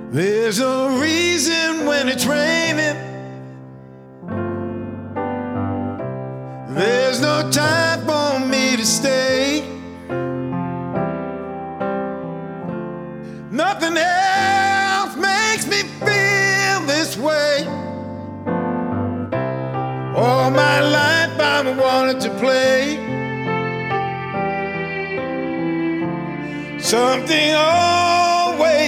There's a reason when it's raining. There's no time for me to stay. Nothing else makes me feel this way. All my life I've wanted to play something